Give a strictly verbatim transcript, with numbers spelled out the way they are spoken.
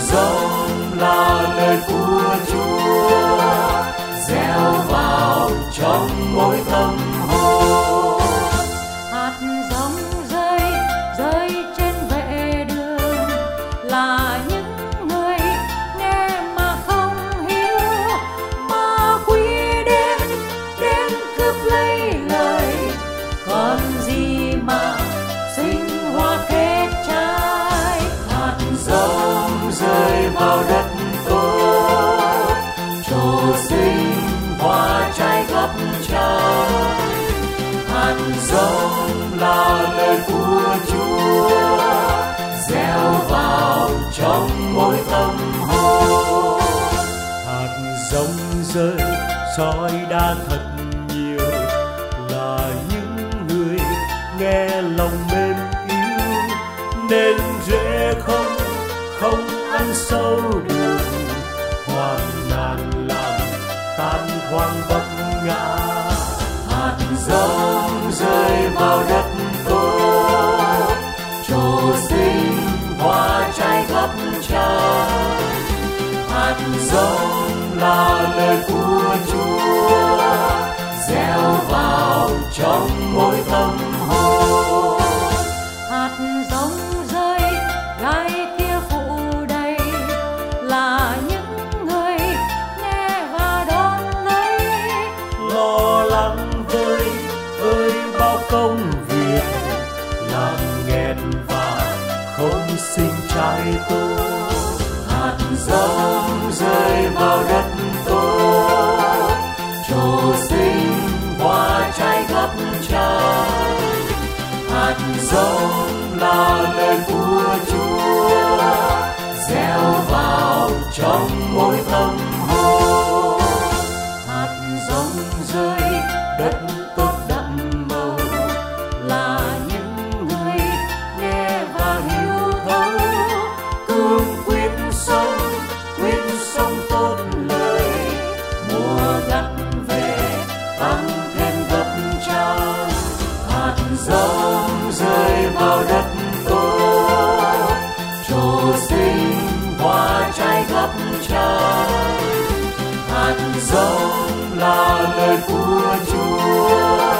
giống là lời của Chúa gieo vào trong mỗi tâm hồn. Hạt giống rơi rơi trên vệ đường là những người nghe mà không hiểu, mà quý đến đến cướp lấy lời, còn gì mà sinh hoa kết trái. Hạt giống rơi vào đất tốt, trổ sinh hoa trái gấp trái. Hạt giống là lời của Chúa gieo vào trong mỗi tâm hồn. Hạt giống rơi soi đa thật nhiều là những người nghe lòng mềm yếu, nên rễ không không ăn sâu được, hoang nạn làm tan hoang vấp ngã. Hạt giống rơi vào đất tốt, trổ sinh hoa trái gấp trái. Hạt giống là lời của Chúa gieo vào trong mỗi tâm hồn. Hạt giống rơi gai kia phủ đầy là những người nghe và đón lấy, Lo lắng với với bao công việc, làm nghẹn và không sinh trái tốt. Hạt giống rơi vào đất tốt, trổ sinh hoa trái gấp trái. Hạt giống là lời của Chúa gieo vào trong mỗi tâm hồn. hạt giống rơi đất tốt đậm màu là những người nghe và hiểu thấu, Cương quyết sống, quyết sống tốt lời, mùa gặt về tăng thêm gấp trăm. Hạt giống rơi vào đất tốt, trổ sinh hoa trái gấp trái. Hạt giống là lời của Chúa